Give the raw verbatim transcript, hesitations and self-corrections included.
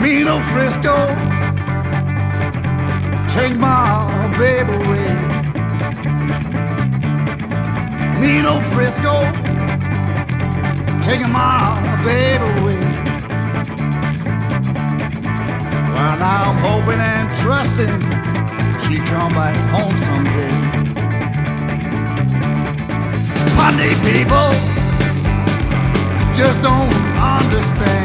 Me no Frisco, take my baby away. Me no Frisco, taking my baby away. Well, now I'm hoping and trusting she come back home someday. Monday people just don't understand.